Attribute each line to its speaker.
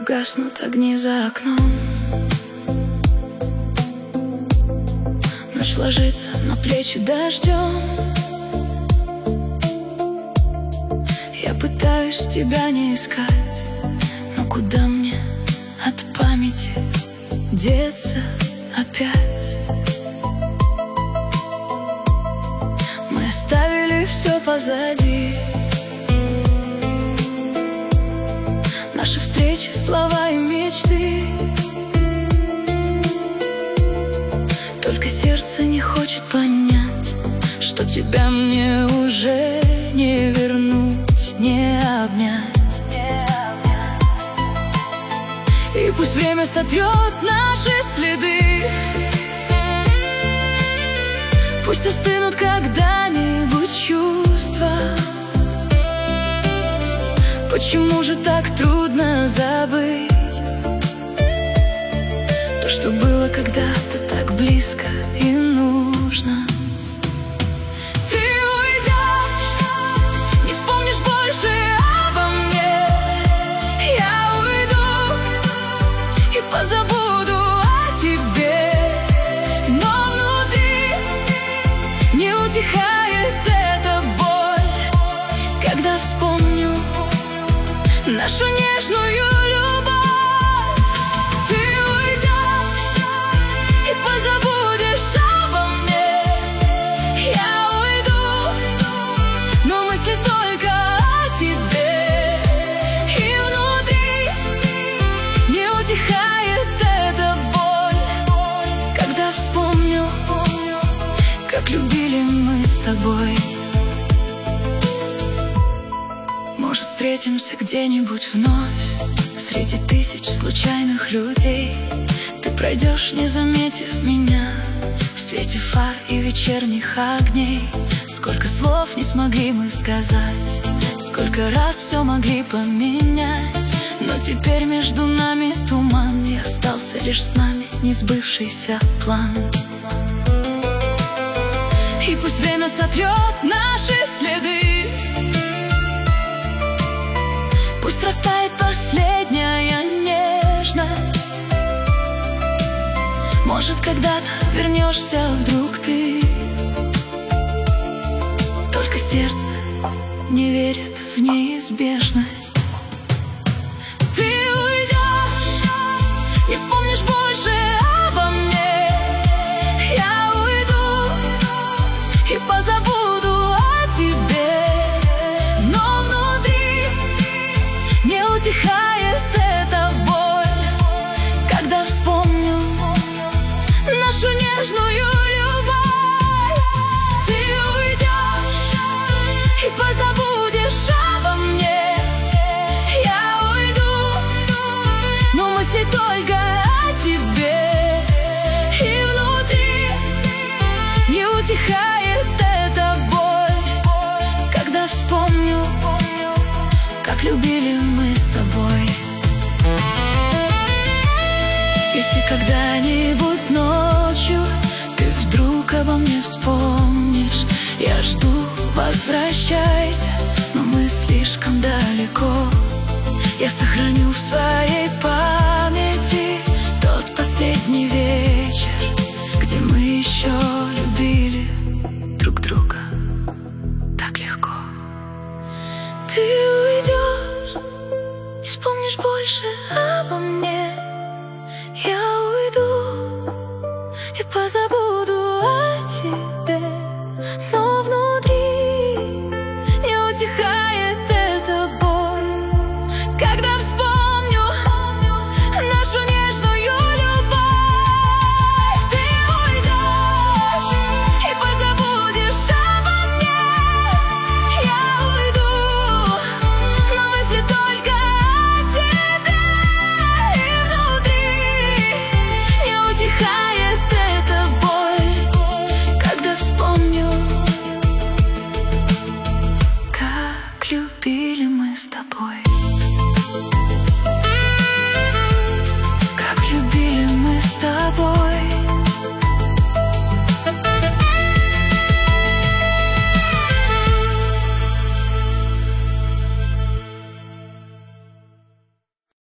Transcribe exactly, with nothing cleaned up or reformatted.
Speaker 1: гаснут огни за окном. Ночь ложится на плечи дождем. Я пытаюсь тебя не искать, но куда мне от памяти деться опять? Мы оставили все позади, наши встречи, слова и мечты. Только сердце не хочет понять, что тебя мне уже не вернуть, не обнять. И пусть время сотрет наши следы, пусть остынут когда-нибудь чувства. Почему же так трудно забыть то, что было когда-то так близко и нужно? Ты уйдешь, не вспомнишь больше обо мне. Я уйду и позабуду о тебе, но внутри не утихает эта боль, когда вспомню нашу нежную любовь. Ты уйдешь и позабудешь обо мне. Я уйду, но мысли только о тебе, и внутри не утихает эта боль, когда вспомню, как любили мы с тобой. Может, встретимся где-нибудь вновь среди тысяч случайных людей. Ты пройдешь, не заметив меня, в свете фар и вечерних огней. Сколько слов не смогли мы сказать, сколько раз все могли поменять, но теперь между нами туман, и остался лишь с нами несбывшийся план. И пусть время сотрет наши следы, пусть растает последняя нежность. Может, когда-то вернешься вдруг ты, только сердце не верит в неизбежность. Ты уйдешь, не вспомнишь больше обо мне. Я уйду и позабуду о тебе, но внутри не утихает эта боль, когда вспомню нашу нежную любовь. Ты уйдешь и позабудешь обо мне. Я уйду, но мысли только о тебе, и внутри не утихает эта боль, когда вспомню, как любили мы с тобой. Если когда-нибудь ночью ты вдруг обо мне вспомнишь, я жду, возвращайся, но мы слишком далеко. Я сохраню в своей памяти тот последний вечер, где мы еще любили друг друга так легко. Ты уйдешь, не вспомнишь больше обо мне. Я уйду и позабуду о тебе, но внутри не утихает эта боль, когда вспомню нашу нежную любовь. Ты уйдешь и позабудешь обо мне. Я уйду, но мысли только о тебе, и внутри не утихает эта боль, когда вспомню, как любили мы с тобой.